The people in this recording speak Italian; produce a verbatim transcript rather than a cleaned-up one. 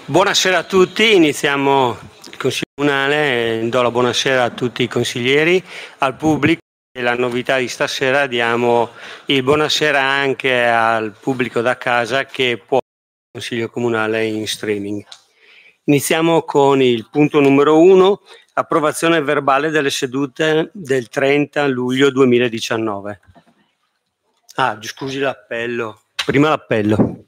Buonasera a tutti, iniziamo il Consiglio Comunale, do la buonasera a tutti i consiglieri, al pubblico e la novità di stasera diamo il buonasera anche al pubblico da casa che può il Consiglio Comunale in streaming. Iniziamo con il punto numero uno, approvazione verbale delle sedute del trenta luglio duemiladiciannove. Ah, scusi l'appello, prima l'appello.